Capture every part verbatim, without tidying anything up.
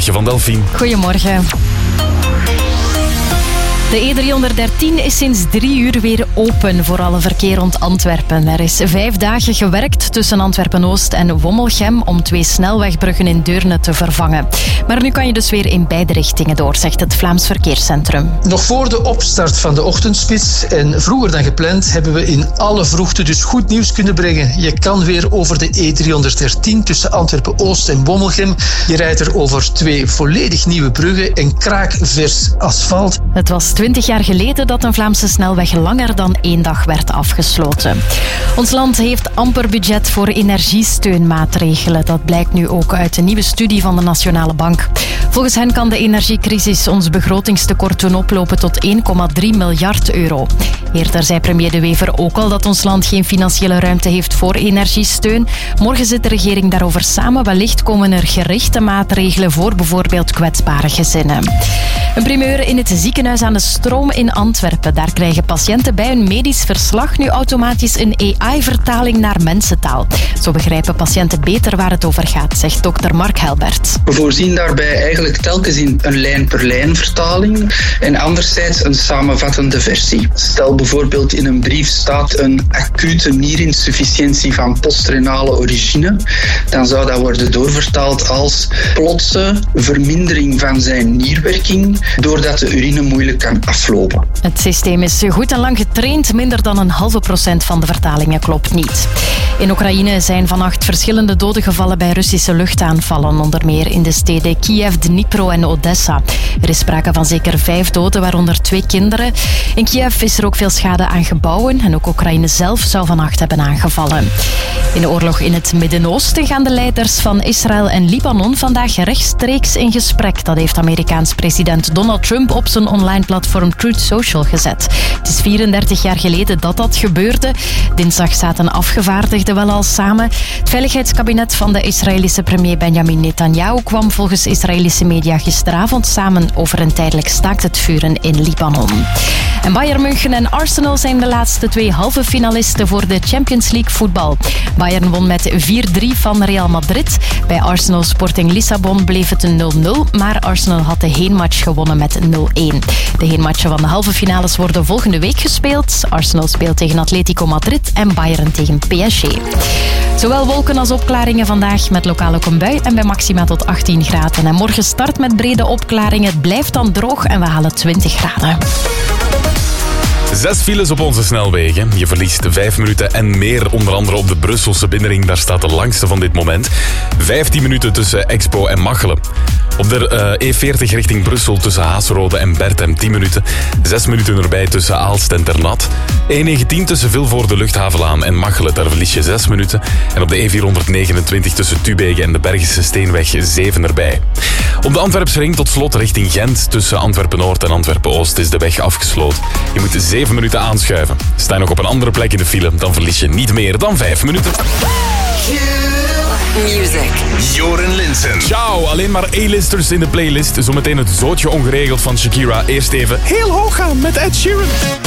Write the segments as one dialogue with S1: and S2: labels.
S1: Goedemorgen van Delphine.
S2: Goedemorgen. De E driehonderddertien is sinds drie uur weer open voor alle verkeer rond Antwerpen. Er is vijf dagen gewerkt tussen Antwerpen-Oost en Wommelgem om twee snelwegbruggen in Deurne te vervangen. Maar nu kan je dus weer in beide richtingen door, zegt het Vlaams Verkeerscentrum.
S3: Nog voor de opstart van de ochtendspits en vroeger dan gepland hebben we in alle vroegte dus goed nieuws kunnen brengen. Je kan weer over de E driehonderddertien tussen Antwerpen-Oost en Wommelgem. Je rijdt er over twee volledig nieuwe bruggen en kraakvers asfalt.
S2: Het was twintig jaar geleden dat een Vlaamse snelweg langer dan één dag werd afgesloten. Ons land heeft amper budget voor energiesteunmaatregelen. Dat blijkt nu ook uit een nieuwe studie van de Nationale Bank. Volgens hen kan de energiecrisis ons begrotingstekort doen oplopen tot één komma drie miljard euro. Eerder zei premier De Wever ook al dat ons land geen financiële ruimte heeft voor energiesteun. Morgen zit de regering daarover samen. Wellicht komen er gerichte maatregelen voor bijvoorbeeld kwetsbare gezinnen. Een primeur in het ziekenhuis aan de Stroom in Antwerpen. Daar krijgen patiënten bij hun medisch verslag nu automatisch een A I-vertaling naar mensentaal. Zo begrijpen patiënten beter waar het over gaat, zegt dokter Mark Helbert.
S4: We voorzien daarbij eigenlijk telkens in een lijn-per-lijn vertaling en anderzijds een samenvattende versie. Stel bijvoorbeeld in een brief staat een acute nierinsufficiëntie van postrenale origine, dan zou dat worden doorvertaald als plotse vermindering van zijn nierwerking doordat de urine moeilijk kan aflopen.
S2: Het systeem is goed en lang getraind. Minder dan een halve procent van de vertalingen klopt niet. In Oekraïne zijn vannacht verschillende doden gevallen bij Russische luchtaanvallen. Onder meer in de steden Kiev, Dnipro en Odessa. Er is sprake van zeker vijf doden, waaronder twee kinderen. In Kiev is er ook veel schade aan gebouwen. En ook Oekraïne zelf zou vannacht hebben aangevallen. In de oorlog in het Midden-Oosten gaan de leiders van Israël en Libanon vandaag rechtstreeks in gesprek. Dat heeft Amerikaans president Donald Trump op zijn online platform Truth Social gezet. Het is vierendertig jaar geleden dat dat gebeurde. Dinsdag zaten afgevaardigden wel al samen. Het veiligheidskabinet van de Israëlische premier Benjamin Netanyahu kwam volgens Israëlische media gisteravond samen over een tijdelijk staakt het vuren in Libanon. En Bayern München en Arsenal zijn de laatste twee halve finalisten voor de Champions League voetbal. Bayern won met vier drie van Real Madrid. Bij Arsenal Sporting Lissabon bleef het een nul nul, maar Arsenal had de heenmatch gewonnen met nul één. De heenmatchen van de halve finales worden volgende week gespeeld. Arsenal speelt tegen Atletico Madrid en Bayern tegen P S G. Zowel wolken als opklaringen vandaag met lokale kombuis en bij maxima tot achttien graden. En morgen start met brede opklaringen. Het blijft dan droog en we halen twintig graden.
S1: Zes files op onze snelwegen. Je verliest vijf minuten en meer, onder andere op de Brusselse binnenring. Daar staat de langste van dit moment. Vijftien minuten tussen Expo en Machelen. Op de uh, E veertig richting Brussel tussen Haasrode en Berthem tien minuten. Zes minuten erbij tussen Aalst en Ternat. E negentien tussen Vilvoorde Luchthavenlaan en Machelen. Daar verlies je zes minuten. En op de E vierhonderdnegenentwintig tussen Tubeke en de Bergische Steenweg zeven erbij. Op de Antwerpsring tot slot richting Gent tussen Antwerpen-Noord en Antwerpen-Oost is de weg afgesloten. Je moet zeven minuten aanschuiven. Sta je nog op een andere plek in de file, dan verlies je niet meer dan vijf minuten.
S5: Music.
S1: Joren Linsen. Ciao, alleen maar A-listers in de playlist. Zometeen het zootje ongeregeld van Shakira. Eerst even heel hoog gaan met Ed Sheeran.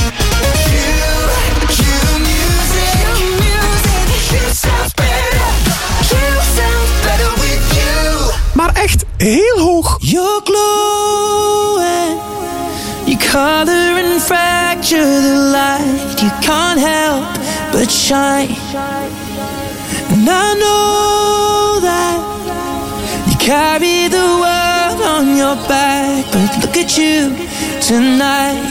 S1: Maar echt heel hoog.
S6: You're glowing. You color and fracture the light. You can't help but shine. And I know that you carry the world on your back, but look at you tonight.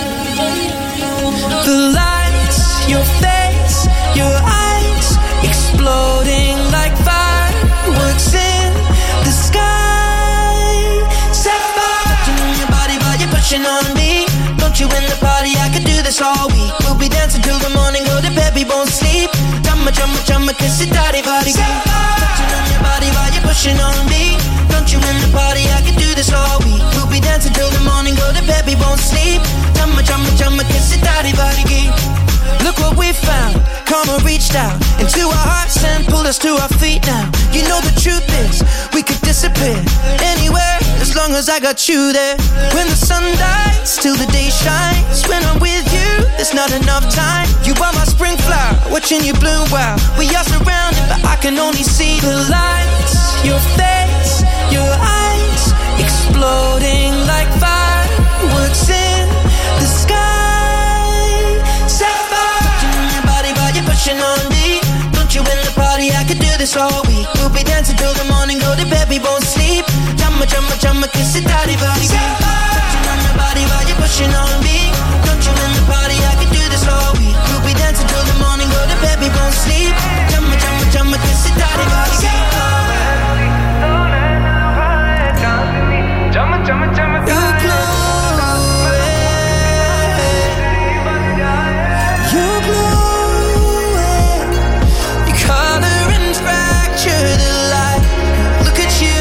S6: The lights, your face, your eyes, exploding like fireworks in the sky. Set fire. Touching on your body while you're pushing on me. Don't you in the party, I could do this all week. We'll be dancing till the morning, go to bed, we won't sleep. Chumma, chumma, chumma, kiss it, daddy, body. Touching on your body while you're pushing on me. Don't you in the party, I could do this all week. We'll be dancing till the morning, go to bed, we won't sleep. Chumma, chumma, chumma, kiss it, daddy, body. Look what we found, karma reached out into our hearts and pulled us to our feet now. You know the truth is, we could disappear anywhere as long as I got you there. When the sun dies, till the day shines. When I'm with you, there's not enough time. You are my spring flower, watching you bloom wild. We are surrounded, but I can only see the lights. Your face, your eyes, this all week. We'll be dancing till the morning, go to bed, we won't sleep. Chumma, chumma, chumma, kiss it, daddy, body. Touching on your body while you're pushing on me. Don't you in the party, I can do this all week. We'll be dancing till the morning, go to bed, we won't sleep. Chumma, chumma, chumma, kiss it, daddy, body. You're glowing, you're glowing. Your color and fracture the light. Look at you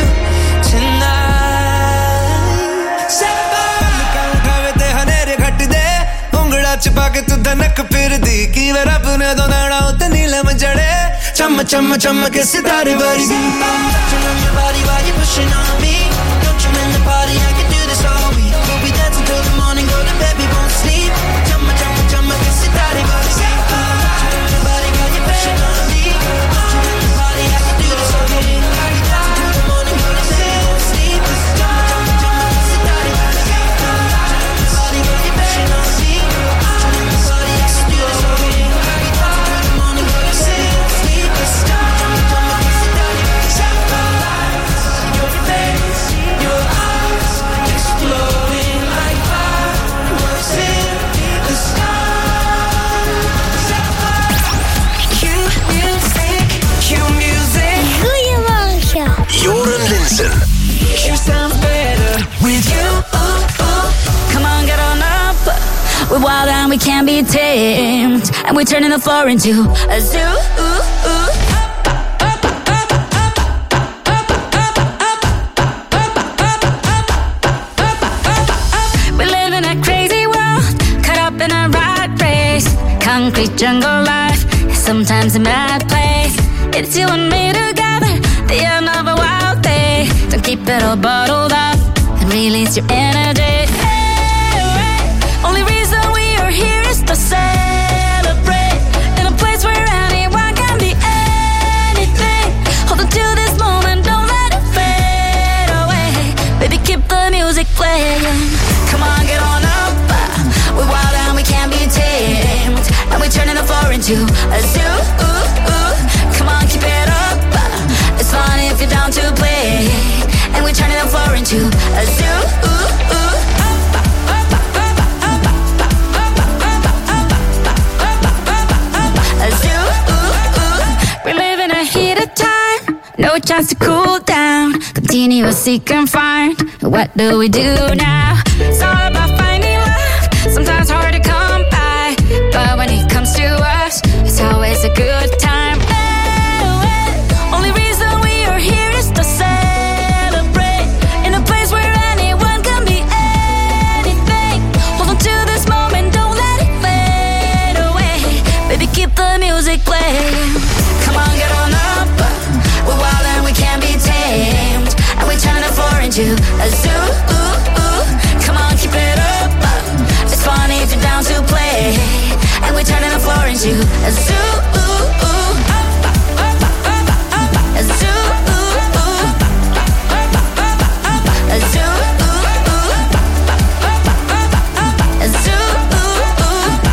S6: tonight. Sapphire. te hanere ghat de ungla chpa ke tu dhanak phirdi ki var apne do nana utte neelam jade. Chumma chumma chumma ke sitare vargi. Touching on your body while you're pushing on me. Don't you in the party, I can do this all week. We'll be dancing till the morning, go to bed, we won't sleep. Chumma chumma chumma ke sitare vargi. Touching on your body while you're pushing on me. Don't you in the party, I can do this all week. We'll be dancing till the morning, go to bed, we won't sleep. Chumma chumma chumma ke sitare vargi. Touching on your body while you're pushing on me. Don't you in the party, I can do this all week. We'll be dancing till the morning, go to bed, we won't sleep. Chumma chumma chumma ke sitare vargi. Your face, your eyes, exploding like fireworks in the sky. Cue music, cue music.
S5: Goedemorgen.
S7: Joren Linsen.
S6: Cue sounds better with you. Ooh, ooh.
S5: Come on, get on up. We're wild and we can't be tamed. And we're turning the floor into a zoo. Ooh, ooh. We live in a crazy world, caught up in a rat race. Concrete jungle life is sometimes a mad place. It's you and me together, the end of a wild day. Don't keep it all bottled up and release your energy. Hey, hey. Only reason we are here is to celebrate in a place where anyone can be anything. Hold on to this moment, don't let it fade away. Baby, keep the music playing. Come on, get on up. We're wild and we can't be tamed. And we're turning the floor into a zoo. Ooh, ooh. Come on, keep it up. It's fun if you're down to play. And we're turning the floor into a zoo. Ooh, ooh. A zoo. Ooh, ooh. We live in a heat of time. No chance to cool down. Continuously confined. What do we do now? It's all about finding love. Sometimes hard to come by. But when it comes to us, it's always a good time. Oh, oh. Only reason we are here is to celebrate in a place where anyone can be anything. Hold on to this moment, don't let it fade away. Baby, keep the music playing. Come on, get on up. We're wild and we can't be tamed. And we're turning the floor into a zoo. Ooh, ooh. Come on, keep it up. It's funny if you're down to play. And we're turning the floor into a zoo. Ooh, ooh. A zoo. Ooh, ooh. A zoo. Ooh, ooh. A zoo. Ooh, ooh.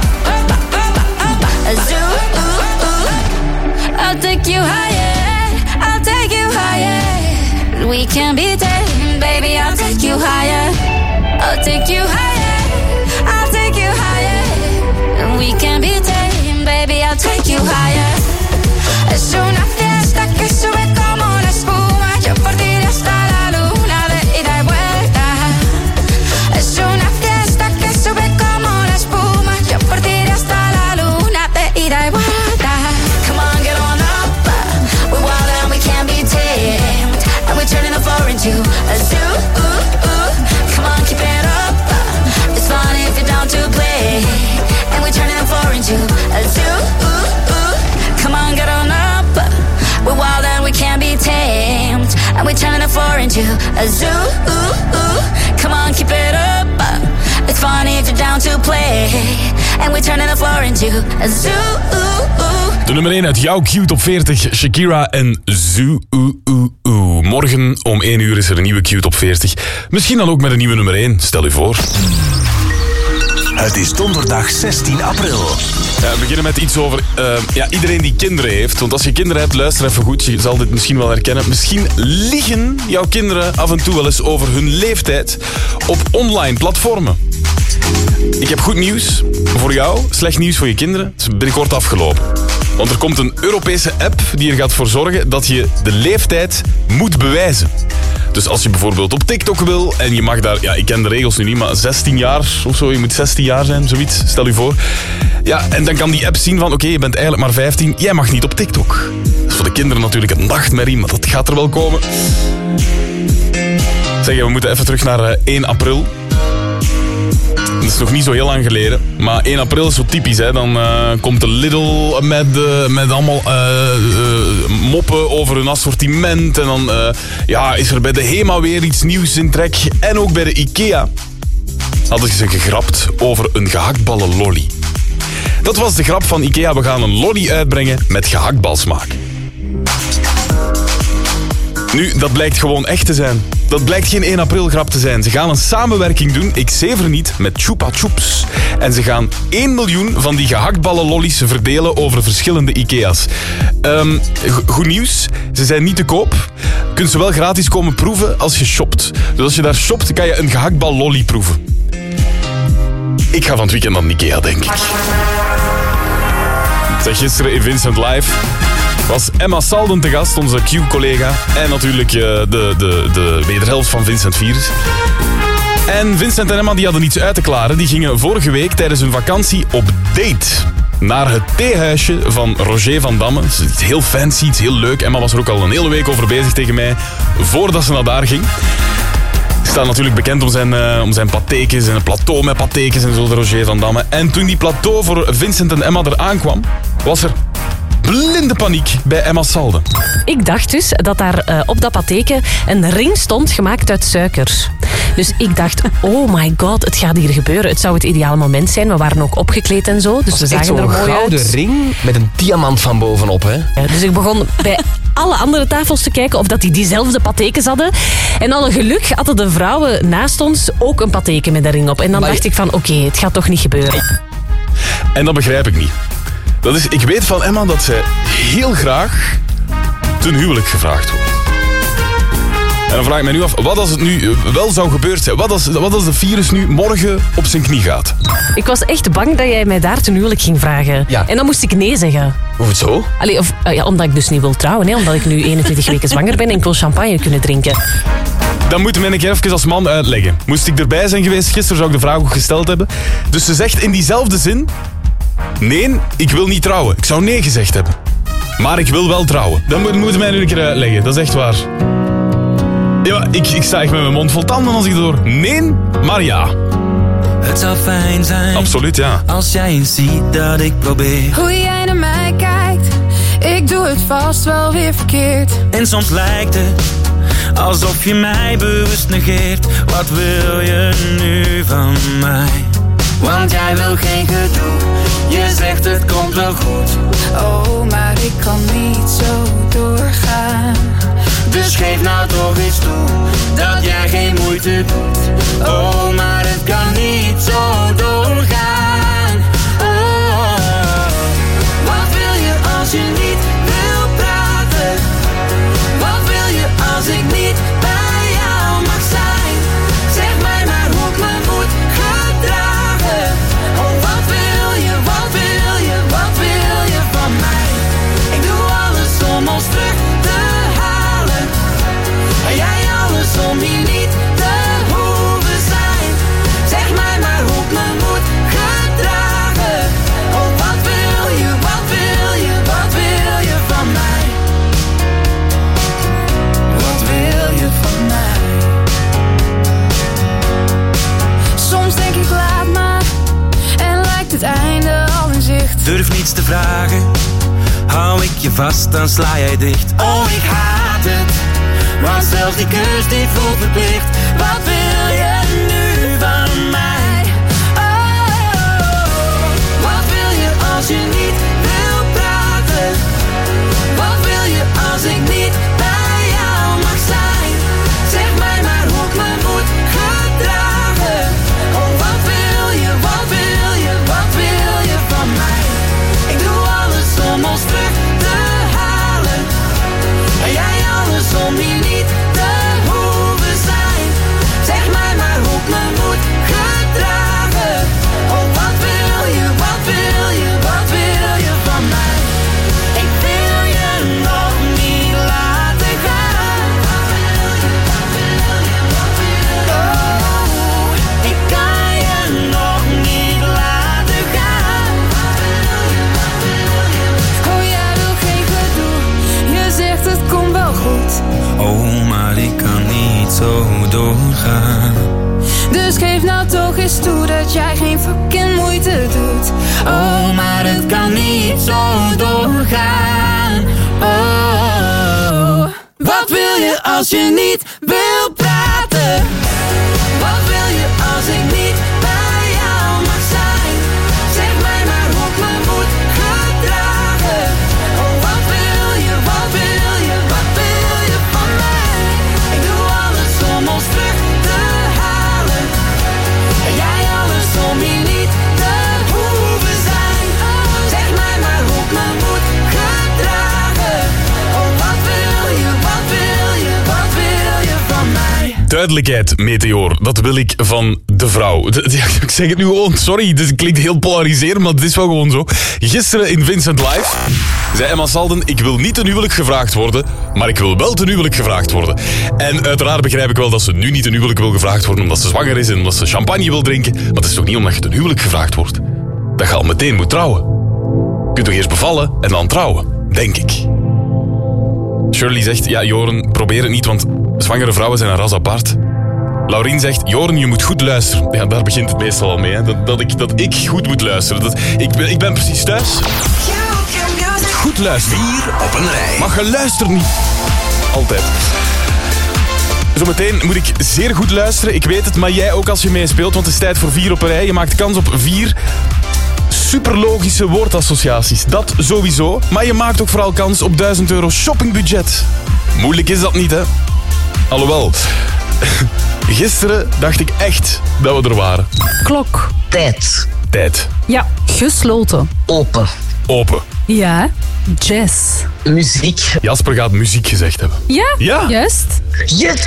S5: A zoo. Ooh, ooh. I'll take you higher. I'll take you higher. We can be tamed, baby. I'll take you higher. I'll take you higher. I'll take you higher. And we can be tamed, baby. I'll take you higher. Es una fiesta que sube como la espuma. Yo por ti hasta la luna de ida y vuelta. Es una fiesta que sube como la espuma. Yo por ti hasta la luna de ida y vuelta. Come on, get on up. We're wild and we can't be tamed. And we're turning the floor into a zoo. Ooh, ooh. Come on, keep it up. It's fun if you're down to play. And we're turning the floor into a zoo. Ooh, ooh. Come on, get on up. We're wild and we can't be tamed. And we're turning the floor into a zoo. Ooh, ooh. Come on, keep it up. It's fun if you're down to play. And we're turning the floor into a zoo. Ooh, ooh.
S1: De nummer één uit jouw Q Top veertig, Shakira en Zoo. Ooh, ooh, ooh. Morgen om één uur is er een nieuwe Q Top veertig. Misschien dan ook met een nieuwe nummer één, stel u voor.
S7: Het is donderdag zestien april.
S1: Ja, we beginnen met iets over uh, ja, iedereen die kinderen heeft. Want als je kinderen hebt, luister even goed. Je zal dit misschien wel herkennen. Misschien liegen jouw kinderen af en toe wel eens over hun leeftijd op online platformen. Ik heb goed nieuws voor jou, slecht nieuws voor je kinderen. Het is binnenkort afgelopen. Want er komt een Europese app die er gaat voor zorgen dat je de leeftijd moet bewijzen. Dus als je bijvoorbeeld op TikTok wil en je mag daar, ja, ik ken de regels nu niet, maar zestien jaar of zo, je moet zestien jaar zijn, zoiets, stel je voor. Ja, en dan kan die app zien van, oké, okay, je bent eigenlijk maar vijftien, jij mag niet op TikTok. Dat is voor de kinderen natuurlijk een nachtmerrie, maar dat gaat er wel komen. Zeg, we moeten even terug naar uh, één april. Dat is nog niet zo heel lang geleden. Maar één april is zo typisch. Hè. Dan uh, komt de Lidl met, uh, met allemaal uh, uh, moppen over hun assortiment. En dan uh, ja, is er bij de HEMA weer iets nieuws in trek. En ook bij de IKEA hadden ze gegrapt over een gehaktballen lolly. Dat was de grap van IKEA. We gaan een lolly uitbrengen met gehaktbalsmaak. Nu, dat blijkt gewoon echt te zijn. Dat blijkt geen één april grap te zijn. Ze gaan een samenwerking doen, ik zever niet, met Chupa Chups. En ze gaan één miljoen van die gehaktballen lollies verdelen over verschillende IKEA's. Um, goed nieuws, ze zijn niet te koop. Je kunt ze wel gratis komen proeven als je shopt. Dus als je daar shopt, kan je een gehaktbal lolly proeven. Ik ga van het weekend naar Ikea, denk ik. Zeg, gisteren in Vincent Live was Emma Salden te gast, onze Q-collega. En natuurlijk uh, de, de, de wederhelft van Vincent Viers. En Vincent en Emma die hadden iets uit te klaren. Die gingen vorige week tijdens hun vakantie op date naar het theehuisje van Roger van Damme. Het is iets heel fancy, iets heel leuk. Emma was er ook al een hele week over bezig tegen mij, voordat ze naar daar ging. Hij staat natuurlijk bekend om zijn, uh, om zijn patekens en een plateau met patekens en zo, de Roger van Damme. En toen die plateau voor Vincent en Emma er aankwam, was er blinde paniek bij Emma Salden.
S8: Ik dacht dus dat daar uh, op dat pateken een ring stond gemaakt uit suiker. Dus ik dacht, oh my god, het gaat hier gebeuren. Het zou het ideale moment zijn. We waren ook opgekleed en zo, dus we zagen er mooi uit.
S9: Zo'n gouden ring met een diamant van bovenop, hè?
S8: Ja, dus ik begon bij alle andere tafels te kijken of dat die diezelfde patekens hadden. En alle geluk hadden de vrouwen naast ons ook een pateken met een ring op. En dan maar dacht ik van, oké, okay, het gaat toch niet gebeuren.
S1: En dat begrijp ik niet. Dat is, ik weet van Emma dat zij heel graag ten huwelijk gevraagd wordt. En dan vraag ik mij nu af, wat als het nu wel zou gebeurd zijn? Wat als, wat als de virus nu morgen op zijn knie gaat?
S8: Ik was echt bang dat jij mij daar ten huwelijk ging vragen. Ja. En dan moest ik nee zeggen.
S9: Hoezo?
S8: Allee, of, uh, ja, omdat ik dus niet wil trouwen. Hè, omdat ik nu eenentwintig weken zwanger ben en ik wil champagne kunnen drinken.
S1: Dan moeten we een keer even als man uitleggen. Moest ik erbij zijn geweest, gisteren zou ik de vraag ook gesteld hebben. Dus ze zegt in diezelfde zin: nee, ik wil niet trouwen. Ik zou nee gezegd hebben. Maar ik wil wel trouwen. Dan moeten we mij nu een keer uitleggen. Dat is echt waar. Ja, ik, ik sta echt met mijn mond vol tanden als ik door. Nee, maar ja.
S6: Het zou fijn zijn.
S1: Absoluut, ja.
S6: Als jij eens ziet dat ik probeer.
S5: Hoe jij naar mij kijkt, ik doe het vast wel weer verkeerd.
S6: En soms lijkt het alsof je mij bewust negeert. Wat wil je nu van mij? Want jij wil geen gedoe. Je zegt het komt wel goed.
S5: Oh, maar ik kan niet zo doorgaan.
S6: Dus geef nou toch eens toe dat jij geen moeite doet. Oh, maar het kan niet zo doorgaan. Oh, wat wil je als je niet wil praten? Wat wil je als ik niet bij jou mag zijn? Zeg mij maar hoe ik me moet gedragen. Oh, wat wil je, wat wil je, wat wil je van mij? Ik doe alles om ons terug te halen. En jij alles om hier niet te hoeven zijn. Zeg mij maar hoe ik me moet gedragen. Oh, wat wil je, wat wil je, wat wil je van mij? Wat wil je van mij?
S5: Soms denk ik laat maar en lijkt het einde al in zicht.
S6: Durf niets te vragen, hou ik je vast, dan sla jij dicht. Oh, ik haat het, want zelfs die kus die voelt verplicht. Wat wil je nu van mij? Oh, wat wil je als je niet wil praten? Wat wil je als ik niet bij jou mag zijn? Zeg mij maar hoe ik me moet gedragen. Oh, wat wil je, wat wil doorgaan.
S5: Dus geef nou toch eens toe dat jij geen fucking moeite doet. Oh, maar het kan niet zo doorgaan. Oh, wat wil je als je niet wil praten? Wat wil je als ik niet bij jou mag zijn? Zeg mij maar hoe ik me moet gedragen. Oh, wat wil je, wat wil je, wat wil je van mij? Ik doe alles om ons terug te halen. En jij alles om hier niet te hoeven zijn. Zeg mij maar hoe ik me moet gedragen. Oh, wat wil je, wat wil je, wat wil je van mij?
S1: Duidelijkheid, Meteor. Dat wil ik van de vrouw. Ik zeg het nu gewoon, sorry, het klinkt heel polariserend, maar het is wel gewoon zo. Gisteren in Vincent Live zei Emma Salden, ik wil niet ten huwelijk gevraagd worden, maar ik wil wel ten huwelijk gevraagd worden. En uiteraard begrijp ik wel dat ze nu niet ten huwelijk wil gevraagd worden omdat ze zwanger is en omdat ze champagne wil drinken. Maar het is toch niet omdat je ten huwelijk gevraagd wordt dat je al meteen moet trouwen. Je kunt toch eerst bevallen en dan trouwen, denk ik. Shirley zegt, ja Joren, probeer het niet, want zwangere vrouwen zijn een ras apart. Laurien zegt, Joren, je moet goed luisteren. Ja, daar begint het meestal al mee, hè. Dat, dat, ik, dat ik goed moet luisteren. Dat, ik, ben, ik ben precies thuis. Goed luisteren.
S7: Vier op een rij.
S1: Maar je luistert niet. Altijd. Zometeen moet ik zeer goed luisteren. Ik weet het, maar jij ook als je meespeelt, want het is tijd voor vier op een rij. Je maakt kans op vier superlogische woordassociaties. Dat sowieso. Maar je maakt ook vooral kans op duizend euro shoppingbudget. Moeilijk is dat niet, hè? Alhoewel, gisteren dacht ik echt dat we er waren.
S8: Klok.
S10: Tijd.
S1: Tijd.
S8: Ja, gesloten.
S10: Open.
S1: Open.
S8: Ja, jazz.
S10: Muziek.
S1: Jasper gaat muziek gezegd hebben.
S8: Ja,
S1: Ja.
S8: juist.
S10: Yes.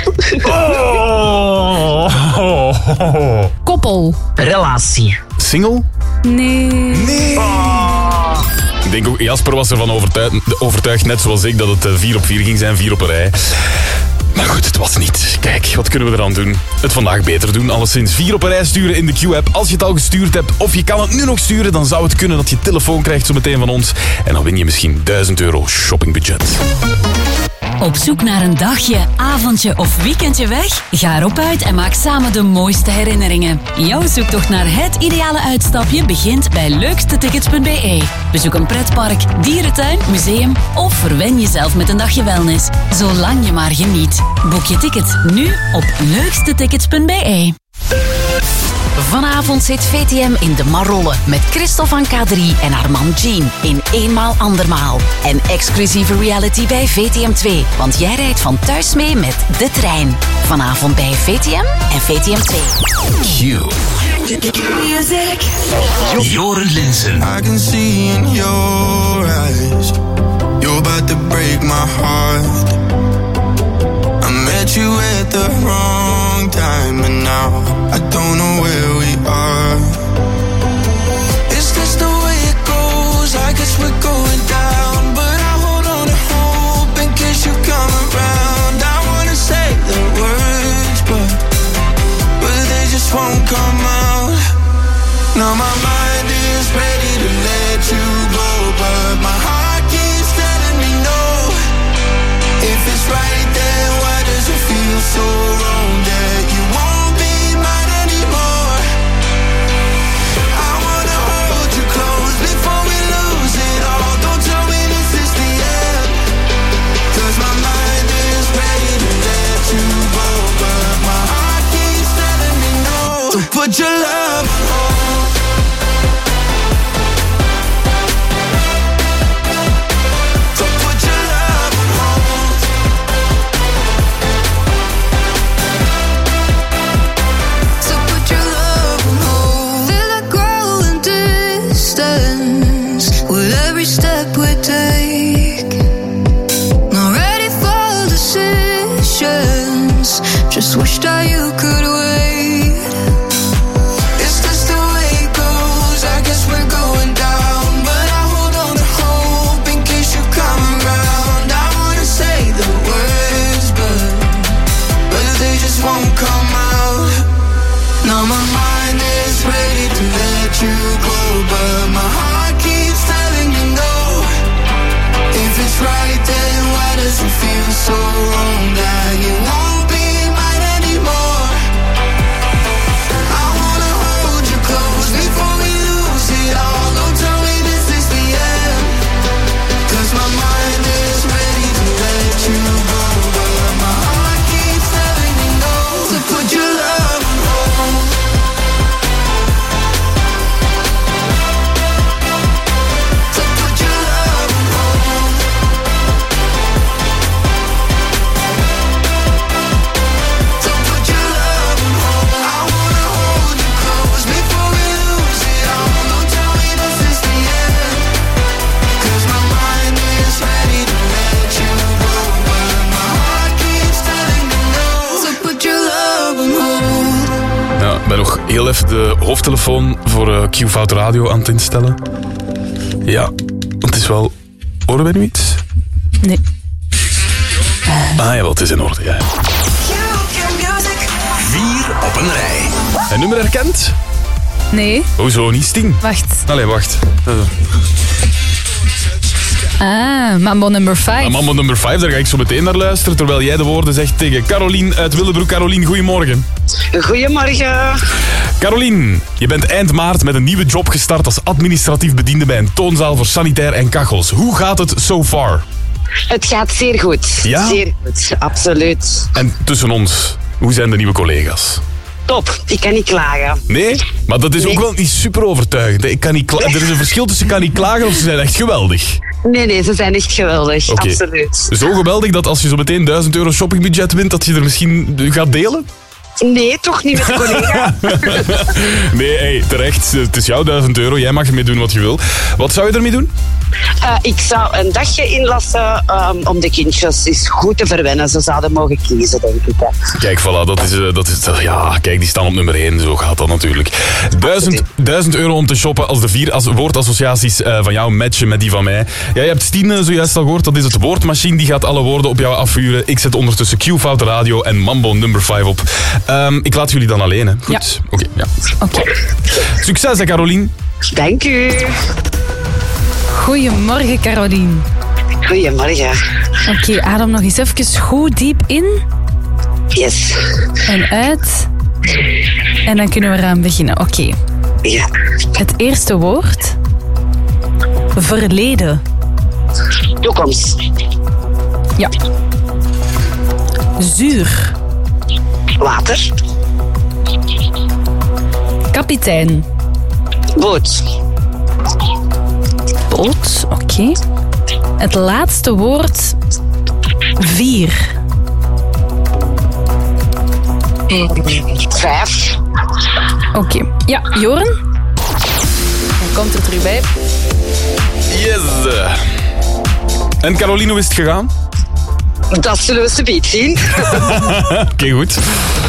S1: Oh.
S8: Koppel.
S10: Relatie.
S1: Single?
S8: Nee.
S1: Nee. Ik denk ook, Jasper was ervan overtuigd, overtuigd, net zoals ik, dat het vier op vier ging zijn, vier op een rij. Maar goed, het was niet. Kijk, wat kunnen we eraan doen? Het vandaag beter doen. Alleszins vier op een rij sturen in de Q-app. Als je het al gestuurd hebt, of je kan het nu nog sturen, dan zou het kunnen dat je telefoon krijgt zo meteen van ons. En dan win je misschien duizend euro shoppingbudget.
S11: Op zoek naar een dagje, avondje of weekendje weg? Ga erop uit en maak samen de mooiste herinneringen. Jouw zoektocht naar het ideale uitstapje begint bij leukstetickets punt b e. Bezoek een pretpark, dierentuin, museum of verwen jezelf met een dagje wellness. Zolang je maar geniet. Boek je ticket nu op leukstetickets punt b e.
S2: Vanavond zit V T M in de Marolle met Christophe van K drie en Armand Jean in Eenmaal Andermaal. En exclusieve reality bij V T M twee, want jij rijdt van thuis mee met de trein. Vanavond bij V T M en V T M twee.
S7: Q.
S5: Music.
S7: Joren Linsen.
S6: I can see in your eyes you're about to break my heart. I met you at the wrong time, and now I don't know where we are. Is this the way it goes? I guess we're going down, but I hold on to hope in case you come around. I wanna say the words, but but they just won't come out. Now my mind is ready to let you go, but my heart keeps telling me no. If it's right, then why does it feel so wrong that you won't be mine anymore? I wanna hold you close before we lose it all. Don't tell me this is the end, 'cause my mind is ready to let you go, but my heart keeps telling me no. So put your love on hold. So put your love on hold.
S5: So put your love on hold. Feel it growing distance with every step we take. Not ready for decisions. Just wish that you could wait. Is this the way it goes? I guess we're going down, but I hold on to hope in case you come around. I wanna say the words, but but they just won't come out. Now my mind is ready to let you go, but my heart keeps telling me no. If it's right, then why does it feel so wrong that you won't be mine anymore?
S1: Ik ben nog heel even de hoofdtelefoon voor uh, Q-Fout Radio aan het instellen. Ja, het is wel... Horen wij nu iets?
S8: Nee.
S1: Ah ja, het is in orde, ja.
S7: Vier op een rij.
S1: En nummer herkend?
S12: Nee.
S1: Hoezo niet? Sting?
S12: Wacht.
S1: Allee, wacht. Uh.
S12: Ah, Mambo number vijf.
S1: Ah, Mambo number vijf, daar ga ik zo meteen naar luisteren. Terwijl jij de woorden zegt tegen Carolien uit Willebroek. Carolien, goedemorgen.
S13: Goedemorgen.
S1: Carolien, je bent eind maart met een nieuwe job gestart als administratief bediende bij een toonzaal voor sanitair en kachels. Hoe gaat het so far?
S13: Het gaat zeer goed.
S1: Ja?
S13: Zeer goed, absoluut.
S1: En tussen ons, hoe zijn de nieuwe collega's?
S13: Top, ik kan niet klagen.
S1: Nee? Maar dat is
S13: Nee.
S1: ook wel niet super overtuigend. Ik kan niet kla- er is een verschil tussen kan niet klagen of ze zijn echt geweldig.
S13: Nee, nee, ze zijn echt geweldig,
S1: Oké.
S13: absoluut.
S1: Zo geweldig dat als je zo meteen duizend euro shoppingbudget wint, dat je er misschien gaat delen?
S13: Nee, toch niet met de collega.
S1: Nee, hey, terecht. Het is jouw duizend euro. Jij mag ermee doen wat je wil. Wat zou je ermee doen?
S13: Uh, ik zou een dagje inlassen um, om de kindjes eens goed te verwennen. Ze zouden mogen kiezen, denk ik. Hè.
S1: Kijk, voilà, dat is, uh, dat is... Ja, kijk, die staan op nummer één. Zo gaat dat natuurlijk. Duizend, duizend euro om te shoppen als de vier als woordassociaties uh, van jou matchen met die van mij. Ja, je hebt Stien uh, zojuist al gehoord. Dat is het woordmachine. Die gaat alle woorden op jou afvuren. Ik zet ondertussen Q-Fout Radio en Mambo number vijf op. Um, ik laat jullie dan alleen, hè. Goed?
S12: Ja.
S1: Oké, okay, ja.
S12: Oké.
S1: Succes, hè, Carolien.
S13: Dank u.
S12: Goedemorgen, Carolien.
S13: Goedemorgen.
S12: Oké, okay, adem nog eens even goed diep in.
S13: Yes.
S12: En uit. En dan kunnen we eraan beginnen. Oké. Okay.
S13: Ja.
S12: Het eerste woord. Verleden.
S13: Toekomst.
S12: Ja. Zuur.
S13: Water.
S12: Kapitein.
S13: Boot.
S12: Boot, oké. Okay. Het laatste woord. Vier.
S13: Vijf.
S12: Oké. Okay. Ja, Joren? Dan komt er terug bij.
S1: Yes. En Caroline, hoe is het gegaan?
S13: Dat zullen we zometeen zien.
S1: Oké, okay, goed.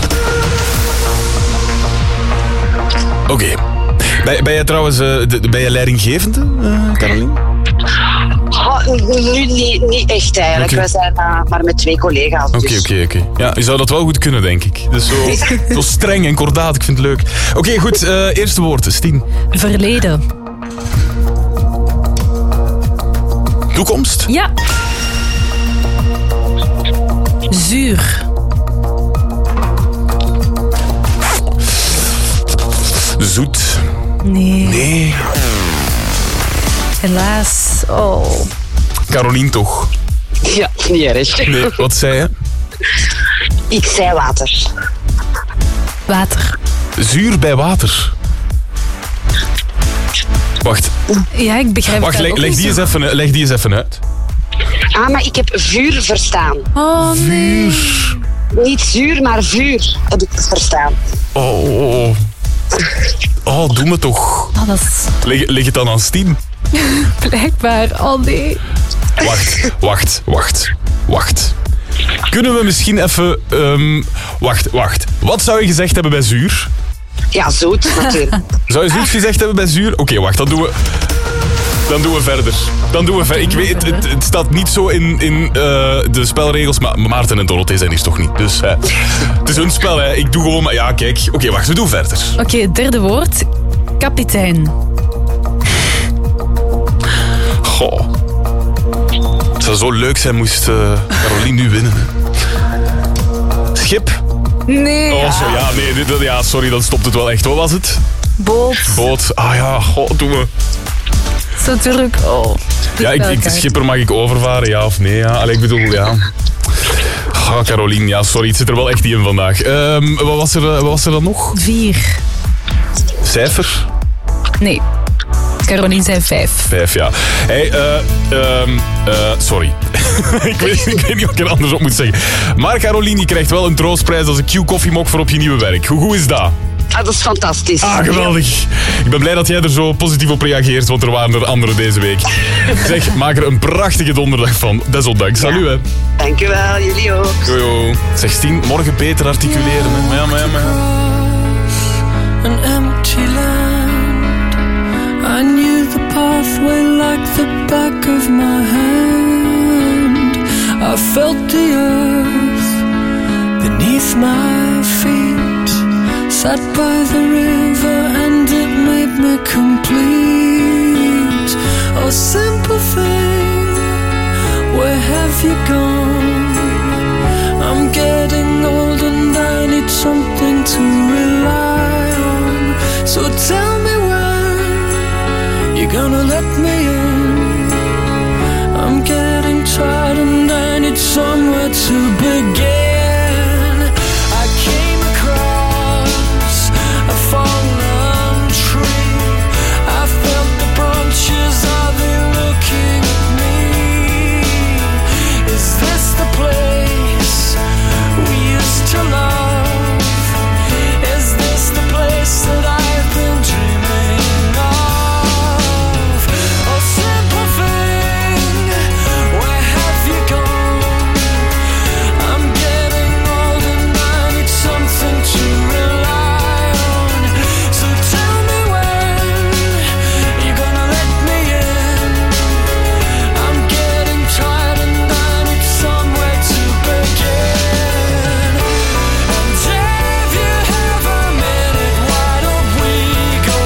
S1: Oké. Okay. Ben, ben jij trouwens uh, de, ben jij leidinggevende, uh, Caroline?
S13: Oh, nu niet, niet echt eigenlijk. Okay. We zijn uh, maar met twee collega's.
S1: Oké,
S13: dus.
S1: oké, oké. Ja, je zou dat wel goed kunnen, denk ik. Dus zo, zo streng en kordaat, ik vind het leuk. Oké, okay, goed. Uh, eerste woord, Stien.
S12: Verleden.
S1: Toekomst?
S12: Ja. Zuur.
S1: Zoet.
S12: Nee.
S1: Nee.
S12: Helaas. Oh.
S1: Caroline toch?
S13: Ja, niet erg.
S1: Nee, wat zei je?
S13: Ik zei water.
S12: Water.
S1: Zuur bij water. Wacht.
S12: Ja, ik begrijp
S1: Wacht,
S12: het
S1: leg,
S12: ook
S1: leg,
S12: niet
S1: die eens even, leg die eens even uit.
S13: Ah, maar ik heb vuur verstaan.
S12: Oh, nee.
S1: Vuur.
S13: Niet zuur, maar vuur heb ik verstaan.
S1: Oh. Oh, doe me toch.
S12: Oh, dat is...
S1: Leg, leg het dan aan Stien?
S12: Blijkbaar. Oh, nee.
S1: Wacht, wacht, wacht, wacht. Kunnen we misschien even... Um, wacht, wacht. Wat zou je gezegd hebben bij zuur?
S13: Ja, zoet natuurlijk.
S1: Zou je zoet gezegd hebben bij zuur? Oké, okay, wacht, dan doen we... Dan doen we verder. Dan doen we verder. Ik weet, het, het staat niet zo in, in uh, de spelregels, maar Maarten en Dorothee zijn hier toch niet. Dus uh, het is hun spel, hè. Ik doe gewoon... Maar ja, kijk. Oké, okay, wacht, we doen verder.
S12: Oké, okay, derde woord. Kapitein.
S1: Goh. Het zou zo leuk zijn moest uh, Caroline nu winnen. Schip.
S12: Nee.
S1: Oh, zo, ja, nee, dit, ja, sorry, dan stopt het wel echt. Wat was het?
S12: Boot.
S1: Boot. Ah ja, goh, doe me.
S12: Zo natuurlijk. Oh.
S1: Ja, ik, ik, schipper mag ik overvaren, ja of nee? Ja. Allee, ik bedoel, ja. Oh, Caroline, ja, sorry, het zit er wel echt in vandaag. Um, wat, was er, wat was er dan nog?
S12: Vier.
S1: Cijfer?
S12: Nee. Caroline zei vijf.
S1: Vijf, ja. Hey, uh, um, uh, sorry. ik, weet, ik weet niet wat ik er anders op moet zeggen. Maar Caroline, je krijgt wel een troostprijs als een Q-koffiemok voor op je nieuwe werk. Hoe goed is dat?
S13: Ah, dat is fantastisch.
S1: Ah, geweldig. Ik ben blij dat jij er zo positief op reageert, want er waren er anderen deze week. Zeg, maak er een prachtige donderdag van. Desondanks. Salut, ja. Hè.
S13: Dankjewel, jullie ook.
S1: Jojo. Zeg, Stien, morgen beter articuleren. Hè. Maar ja, maar ja, maar ja.
S6: an empty land. I knew the pathway like the back of my hand. I felt the earth beneath my feet. Sat by the river and it made me complete. Oh, simple thing, where have you gone? I'm getting old and I need something to rely on. So tell me when you're gonna let me in. I'm getting tired and I need somewhere to begin. I came across a fallen tree. I felt the branches, are they looking at me? Is this the place we used to love? Is this the place that I've been dreaming of? Oh, simple thing, where have you gone? I'm getting old and I need something to rely on. So tell me when you're gonna let me in. I'm getting tired and I need somewhere to begin. And if you have a minute, why don't we go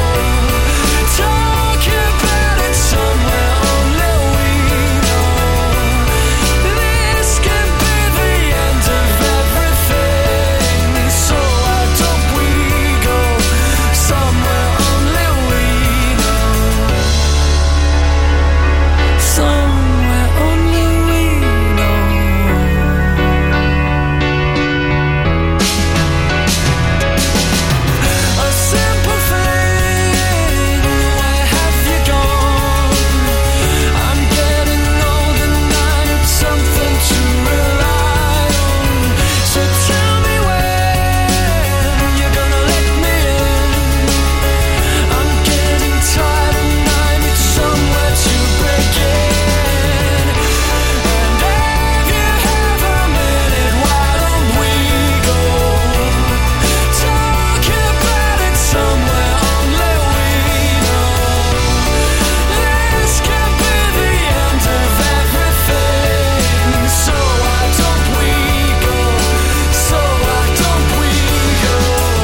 S6: talk about it somewhere only we know? This could be the end of everything. So why don't we go somewhere only we know? Somewhere only we know. A simple thing, where have you gone? I'm getting old and I need something to rely on. So tell me when you're gonna let me in. I'm getting tired and I need somewhere to begin. And if you have a minute, why don't we go talk about it somewhere only we know? This can be the end of everything. So why don't we go? So why don't we go?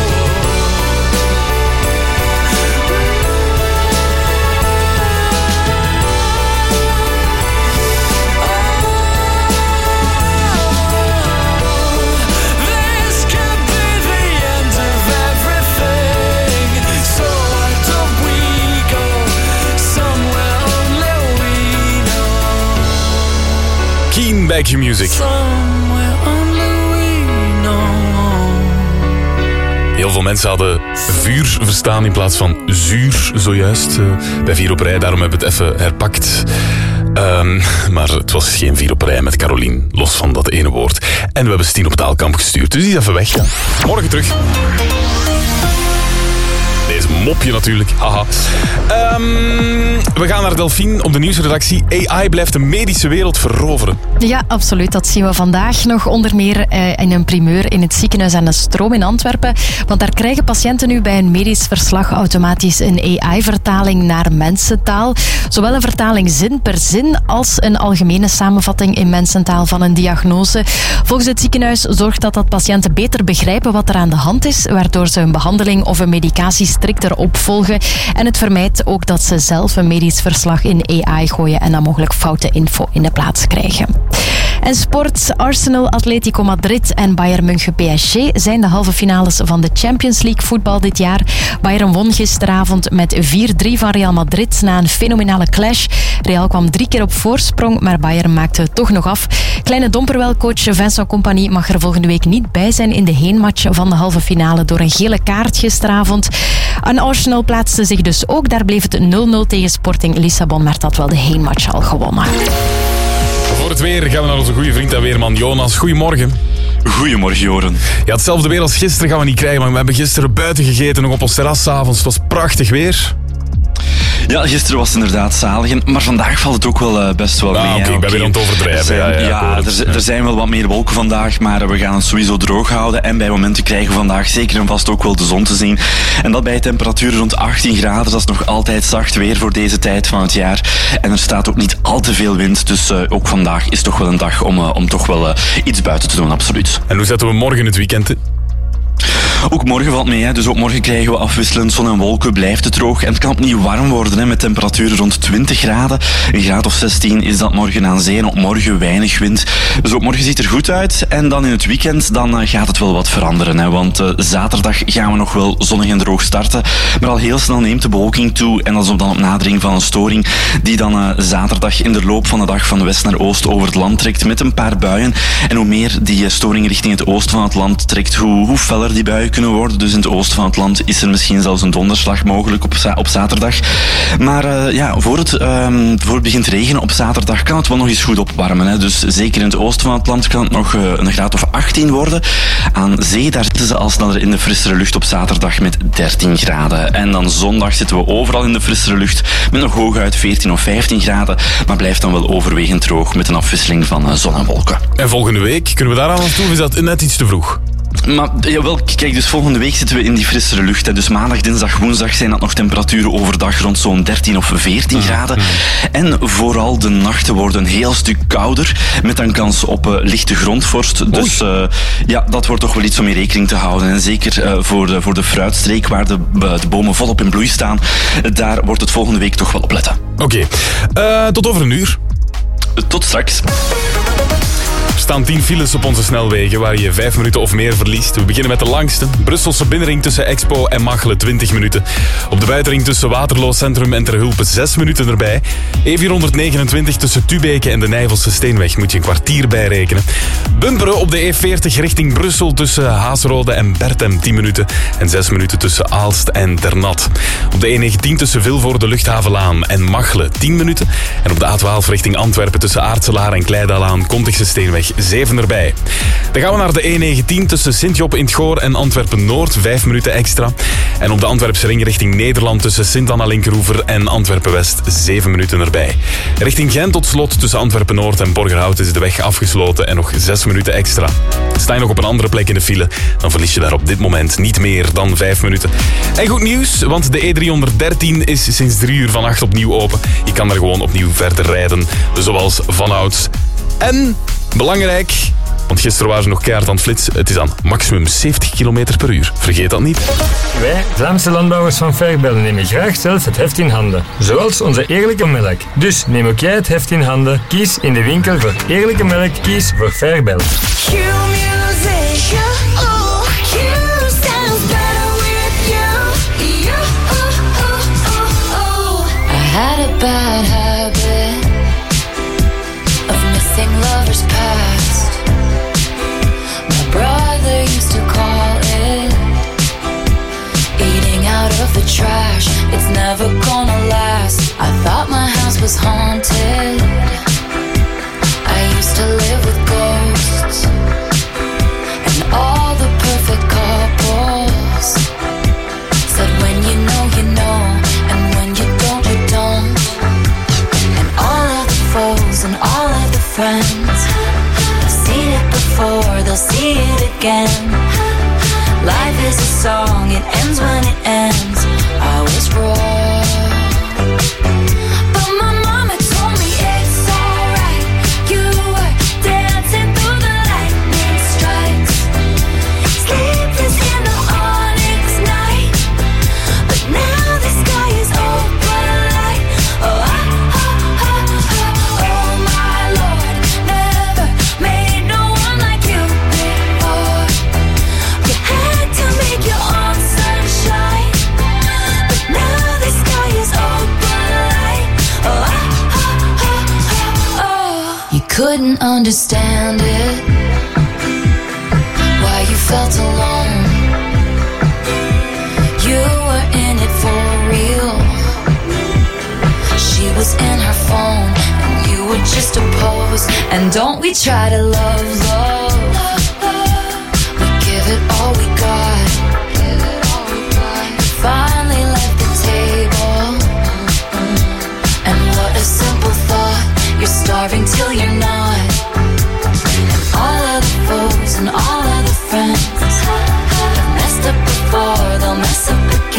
S6: This could be the end of everything. So why don't we go somewhere only we know?
S1: Keen bij Q-Music.
S6: Somewhere only we know.
S1: Heel veel mensen hadden vuur verstaan in plaats van zuur zojuist uh, bij Vier op Rij. Daarom hebben we het even herpakt. Um, maar het was geen Vier op Rij met Carolien, los van dat ene woord. En we hebben Stien op Taalkamp gestuurd, dus die is even weg. Ja. Morgen terug. Deze mopje natuurlijk, haha. Um, we gaan naar Delphine op de nieuwsredactie. A I blijft de medische wereld veroveren.
S2: Ja, absoluut. Dat zien we vandaag nog onder meer eh, in een primeur in het ziekenhuis aan de Stroom in Antwerpen. Want daar krijgen patiënten nu bij een medisch verslag automatisch een A I-vertaling naar mensentaal. Zowel een vertaling zin per zin als een algemene samenvatting in mensentaal van een diagnose. Volgens het ziekenhuis zorgt dat dat patiënten beter begrijpen wat er aan de hand is, waardoor ze hun behandeling of een medicatie strikter opvolgen. En het vermijdt ook dat ze zelf een medisch verslag in A I gooien en dan mogelijk foute info in de plaats krijgen. En sport, Arsenal, Atletico Madrid en Bayern München P S G zijn de halve finales van de Champions League voetbal dit jaar. Bayern won gisteravond met vier drie van Real Madrid na een fenomenale clash. Real kwam drie keer op voorsprong, maar Bayern maakte het toch nog af. Kleine domperwelcoach Vincent Kompany mag er volgende week niet bij zijn in de heenmatch van de halve finale door een gele kaart gisteravond. En Arsenal plaatste zich dus ook. Daar bleef het nul nul tegen Sporting Lissabon, maar dat wel de heenmatch al gewonnen.
S1: Voor het weer gaan we naar onze goede vriend en weerman Jonas. Goedemorgen.
S14: Goedemorgen, Joren.
S1: Ja, hetzelfde weer als gisteren gaan we niet krijgen, maar we hebben gisteren buiten gegeten, nog op ons terras 's avonds. Het was prachtig weer.
S14: Ja, gisteren was het inderdaad zalig. Maar vandaag valt het ook wel uh, best wel
S1: ah,
S14: mee.
S1: Oké, okay, ik ben weer aan het overdrijven.
S14: Zijn,
S1: ja, ja,
S14: ja, er, er zijn wel wat meer wolken vandaag, maar we gaan het sowieso droog houden. En bij momenten krijgen we vandaag zeker en vast ook wel de zon te zien. En dat bij temperaturen rond achttien graden. Dat is nog altijd zacht weer voor deze tijd van het jaar. En er staat ook niet al te veel wind. Dus uh, ook vandaag is toch wel een dag om, uh, om toch wel uh, iets buiten te doen, absoluut.
S1: En hoe zetten we morgen het weekend in?
S14: Ook morgen valt mee, hè. Dus ook morgen krijgen we afwisselend zon en wolken, blijft het droog. En het kan opnieuw warm worden, hè, met temperaturen rond twintig graden. Een graad of zestien is dat morgen aan zee en op morgen weinig wind. Dus ook morgen ziet er goed uit. En dan in het weekend dan uh, gaat het wel wat veranderen. Hè, want uh, zaterdag gaan we nog wel zonnig en droog starten. Maar al heel snel neemt de bewolking toe. En dat is dan op nadering van een storing die dan uh, zaterdag in de loop van de dag van west naar oost over het land trekt met een paar buien. En hoe meer die uh, storing richting het oosten van het land trekt, hoe, hoe feller die buien kunnen worden. Dus in het oosten van het land is er misschien zelfs een donderslag mogelijk op, za- op zaterdag. Maar uh, ja, voor het, um, voor het begint regenen op zaterdag kan het wel nog eens goed opwarmen. Hè. Dus zeker in het oosten van het land kan het nog uh, een graad of achttien worden. Aan zee, daar zitten ze al sneller in de frissere lucht op zaterdag met dertien graden. En dan zondag zitten we overal in de frissere lucht met nog hooguit veertien of vijftien graden. Maar blijft dan wel overwegend droog met een afwisseling van uh, zon en wolken.
S1: En volgende week, kunnen we daar aan toe of is dat net iets te vroeg?
S14: Maar jawel, kijk, dus volgende week zitten we in die frissere lucht. Hè. Dus maandag, dinsdag, woensdag zijn dat nog temperaturen overdag rond zo'n dertien of veertien graden. En vooral de nachten worden een heel stuk kouder, met een kans op uh, lichte grondvorst. Dus uh, ja, dat wordt toch wel iets om in rekening te houden. En zeker uh, voor, de, voor de fruitstreek, waar de, de bomen volop in bloei staan, daar wordt het volgende week toch wel op letten.
S1: Oké, okay. uh, tot over een uur.
S14: Tot straks.
S1: Er staan tien files op onze snelwegen waar je vijf minuten of meer verliest. We beginnen met de langste. Brusselse binnenring tussen Expo en Machelen twintig minuten. Op de buitenring tussen Waterloo Centrum en Terhulpe zes minuten erbij. E vierhonderdnegenentwintig tussen Tubeke en de Nijvelse Steenweg moet je een kwartier bijrekenen. Bumperen op de E veertig richting Brussel tussen Haasrode en Bertem tien minuten. En zes minuten tussen Aalst en Ternat. Op de E negentien tussen Vilvoorde Luchthavenlaan en Machelen tien minuten. En op de A twaalf richting Antwerpen tussen Aartselaar en Kleidaalaan Kontigse Steenweg zeven erbij. Dan gaan we naar de E negentien tussen Sint-Job in 't Goor en Antwerpen-Noord, vijf minuten extra. En op de Antwerpse ring richting Nederland tussen Sint-Anna-Linkeroever en Antwerpen-West, zeven minuten erbij. Richting Gent tot slot tussen Antwerpen-Noord en Borgerhout is de weg afgesloten en nog zes minuten extra. Sta je nog op een andere plek in de file, dan verlies je daar op dit moment niet meer dan vijf minuten. En goed nieuws, want de E driehonderddertien is sinds drie uur vannacht opnieuw open. Je kan er gewoon opnieuw verder rijden, zoals vanouds. En belangrijk, want gisteren waren ze nog keihard aan het flitsen. Het is aan maximum zeventig kilometer per uur. Vergeet dat niet.
S15: Wij, Vlaamse landbouwers van Vergbellen, nemen graag zelf het heft in handen. Zoals onze eerlijke melk. Dus neem ook jij het heft in handen. Kies in de winkel voor eerlijke melk. Kies voor Vergbellen.
S5: Lovers past. My brother used to call it eating out of the trash. It's never gonna last. I thought my house was haunted. I used to live with ghosts and all the perfect couples said when you know you know and when you don't you don't. And all of the foes and all of the friends, I've seen it before, they'll see it again. Life is a song, it ends when it ends. I was wrong, but my mama told me it's alright. You were dancing through the lightning strikes, sleepless in the onyx night, but now the sky is open light. Oh, I couldn't understand it, why you felt alone. You were in it for real. She was in her phone and you were just a pose. And don't we try to love, love, we give it all we got. Finally left the table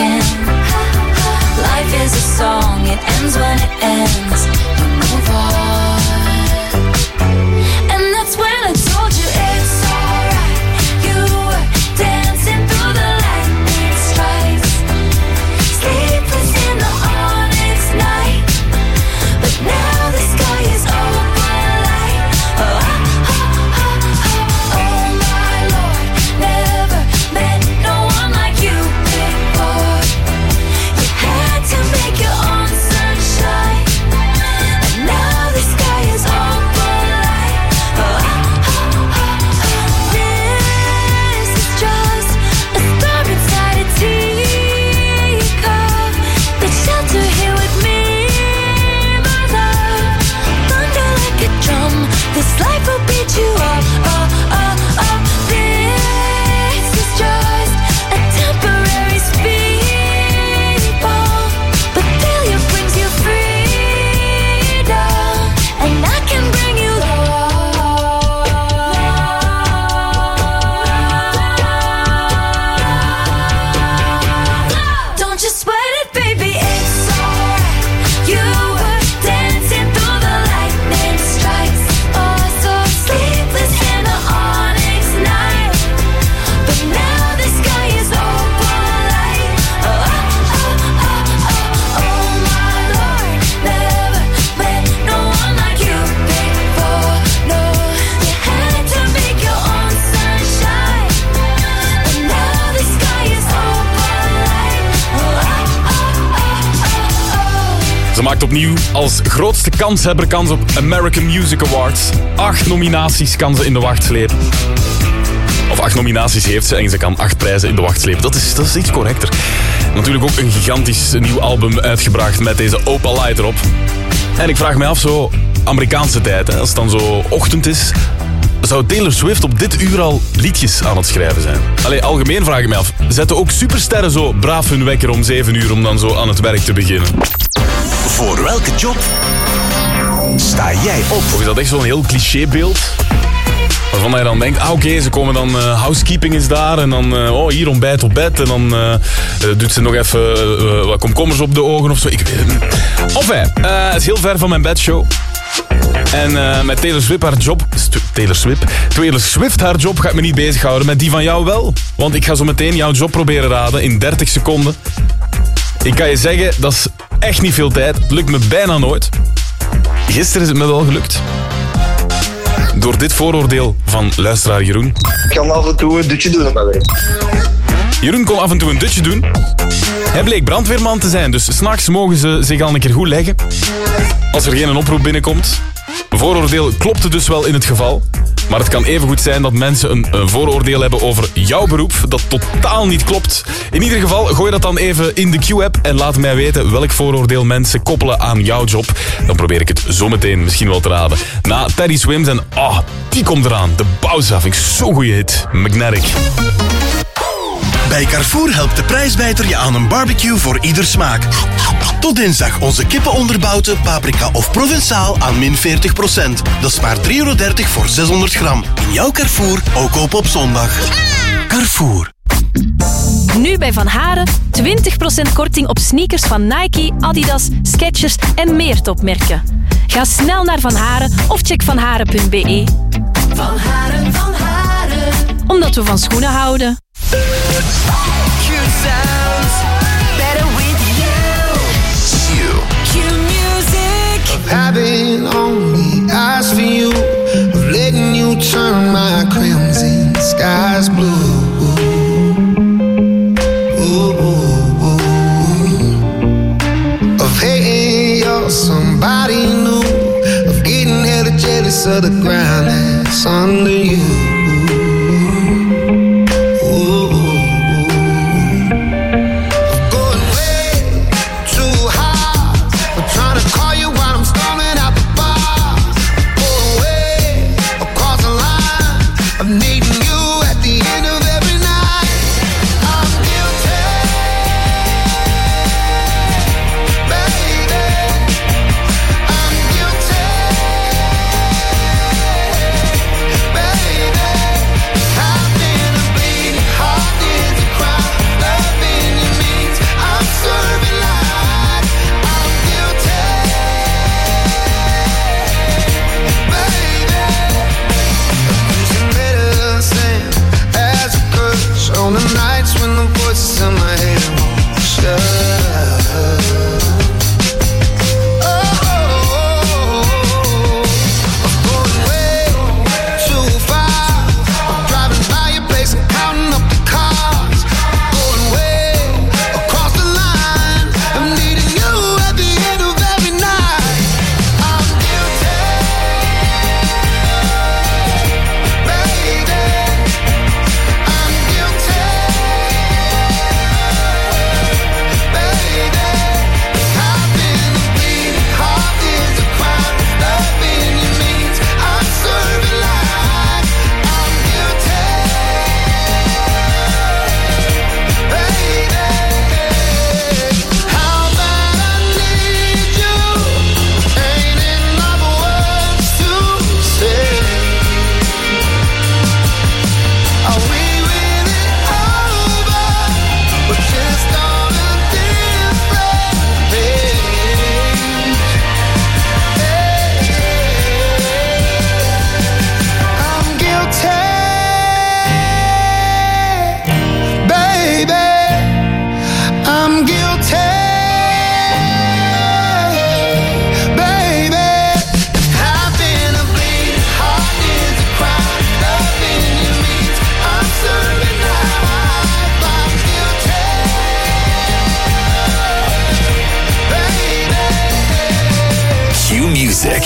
S5: can. Life is a song, it ends when it ends. We move on. And that's when I told you it's alright. You were dancing through the lightning strikes, sleepless in the onyx night. But now the sky is open light. Oh, oh, oh, oh, oh my Lord, never met no one like you before. You had to make your own sunshine, and now the sky is open light. Oh, oh, oh, oh, oh. This is just a storm inside a teacup. The shelter here with me, my love. Thunder like a drum, this life will beat you up. Oh, oh, oh. This is just a temporary speed bump, but failure brings you freedom, and I can bring you love. Don't you sweat it, baby, it's alright. You were dancing through the lightning strikes, oh so sleepless in the onyx night. But now the sky is open light. Oh, oh, oh, oh, oh, oh my Lord, never met no one like you before. No, you had to make your own sunshine, but now the sky is open light. Oh, oh, oh, oh, oh.
S1: Ze maakt opnieuw als grootste kanshebber kans op American Music Awards. Acht nominaties kan ze in de wacht slepen. Of acht nominaties heeft ze en ze kan acht prijzen in de wacht slepen. Dat is, dat is iets correcter. Natuurlijk ook een gigantisch nieuw album uitgebracht met deze Opalite erop. En ik vraag me af, zo Amerikaanse tijd, hè, als het dan zo ochtend is, zou Taylor Swift op dit uur al liedjes aan het schrijven zijn? Allee, algemeen vraag ik me af. Zetten ook supersterren zo braaf hun wekker om zeven uur om dan zo aan het werk te beginnen?
S7: Voor welke job sta jij op?
S1: Of is dat echt zo'n heel clichébeeld? Waarvan je dan denkt, ah oké, okay, ze komen dan, uh, housekeeping is daar en dan, uh, oh hier ontbijt op bed en dan uh, doet ze nog even uh, wat komkommers op de ogen of zo. Ik weet het niet. Enfin, uh, het is heel ver van mijn bedshow. En uh, met Taylor Swift haar job... St- Taylor Swift? Taylor Swift haar job ga ik me niet bezighouden. Met die van jou wel. Want ik ga zo meteen jouw job proberen raden in dertig seconden. Ik kan je zeggen, dat is echt niet veel tijd. Het lukt me bijna nooit. Gisteren is het me wel gelukt. Door dit vooroordeel van luisteraar Jeroen.
S16: Ik kan af en toe een dutje doen op mijn werk.
S1: Jeroen kon af en toe een dutje doen. Hij bleek brandweerman te zijn, dus 's nachts mogen ze zich al een keer goed leggen. Als er geen oproep binnenkomt. Een vooroordeel klopte dus wel in het geval. Maar het kan even goed zijn dat mensen een, een vooroordeel hebben over jouw beroep dat totaal niet klopt. In ieder geval, gooi dat dan even in de Q-app en laat mij weten welk vooroordeel mensen koppelen aan jouw job. Dan probeer ik het zo meteen misschien wel te raden. Na Teddy Swims en, ah, oh, die komt eraan. De Bowser vind ik zo'n goeie hit. Magnetic.
S17: Bij Carrefour helpt de prijsbijter je aan een barbecue voor ieder smaak. Tot dinsdag onze kippenonderbouten, paprika of provençaal aan min veertig procent. Dat is maar drie euro dertig voor zeshonderd gram. In jouw Carrefour, ook open op zondag. Carrefour.
S8: Nu bij Van Haren twintig procent korting op sneakers van Nike, Adidas, Skechers en meer topmerken. Ga snel naar Van Haren of check vanharen punt b e.
S5: Van Haren, Van Haren.
S8: Omdat we van schoenen houden.
S6: Q sounds better with you.
S7: Q.
S6: Q music.
S18: Of having only eyes for you, of letting you turn my crimson skies blue. Ooh, ooh, ooh. Of hating you're somebody new, of getting hella jealous of the ground that's under you. Baby